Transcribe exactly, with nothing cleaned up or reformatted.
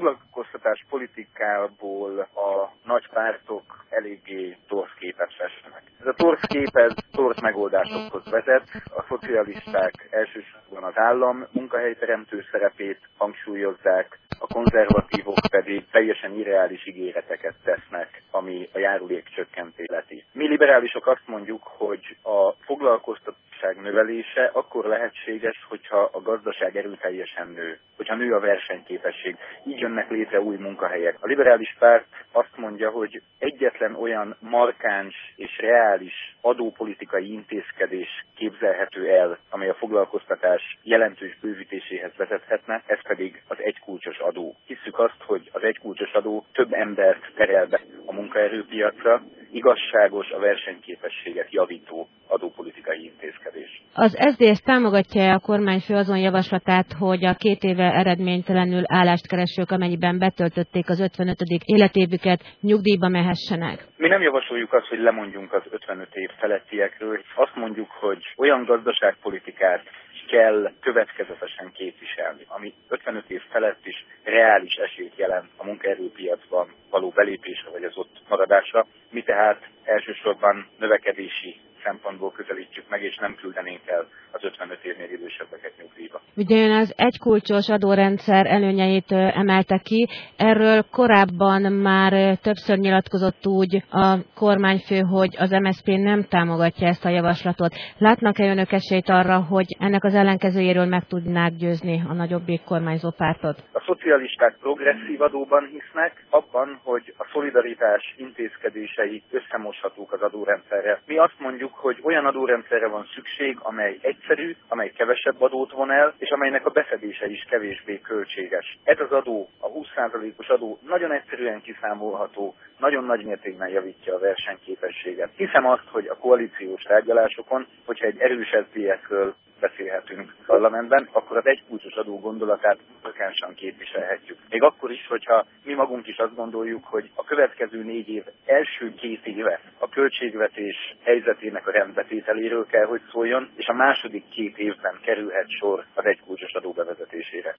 foglalkoztatás politikából a nagy pártok eléggé torz képet festenek. Ez a torz kép, ez torz megoldásokhoz vezet. A szocialisták elsősorban az állam munkahelyteremtő szerepét hangsúlyozzák, a konzervatívok pedig teljesen irreális ígéreteket tesznek, ami a járulékcsökkentést illeti. Mi liberálisok azt mondjuk, hogy a foglalkoztatásság növelése akkor lehetséges, hogyha a gazdaság erőteljesen nő, hogyha nő a versenyképesség. Így jönnek létre új munkahelyek. A liberális párt azt mondja, hogy egyetlen olyan markáns és reális adópolitikai intézkedés képzelhető el, amely a foglalkoztatás jelentős bővítéséhez vezethetne, ez pedig az egykulcsos adó. Hisszük azt, hogy az egykulcsos adó több embert terel be a munkaerőpiacra, igazságos, a versenyképességet javító adópolitikai intézkedés. Az es zé dé es támogatja a kormányfő azon javaslatát, hogy a két éve eredménytelenül állást keresők, amennyiben betöltötték az ötvenötödik életévüket, nyugdíjba mehessenek? Mi nem javasoljuk azt, hogy lemondjunk az ötvenöt év felettiekről. Azt mondjuk, hogy olyan gazdaságpolitikát kell következetesen képviselni, ami ötvenöt év felett is reális esélyt jelent a munkaerőpiacban való belépésre vagy az ott maradásra. Mi tehát elsősorban növekedési szempontból közelítjük meg, és nem küldenénk el az ötvenöt évnél idősebbeket nyugdíjba. Ugye ön az egykulcsos adórendszer előnyeit emelte ki, erről korábban már többször nyilatkozott úgy a kormányfő, hogy az em es zé pé nem támogatja ezt a javaslatot. Látnak-e önök esélyt arra, hogy ennek az ellenkezőjéről meg tudnák győzni a nagyobbik kormányzó pártot? A szocialisták progresszív adóban hisznek, abban, hogy a szolidaritás intézkedései összemoshatók az adórendszerrel. Mi azt mondjuk, hogy olyan adórendszerre van szükség, amely egyszerű, amely kevesebb adót von el, és amelynek a beszedése is kevésbé költséges. Ez az adó, a húsz százalékos adó nagyon egyszerűen kiszámolható, nagyon nagy mértékben javítja a versenyképességet. Hiszem azt, hogy a koalíciós tárgyalásokon, hogyha egy erős es zé dé es-ről beszélhetünk a parlamentben, akkor az egykulcsos adó gondolatát markánsan képviselhetjük. Még akkor is, hogyha mi magunk is azt gondoljuk, hogy a következő négy év első két éve a költségvetés helyzetének a rendbetételéről kell, hogy szóljon, és a második két évben kerülhet sor az egykulcsos adó bevezetésére.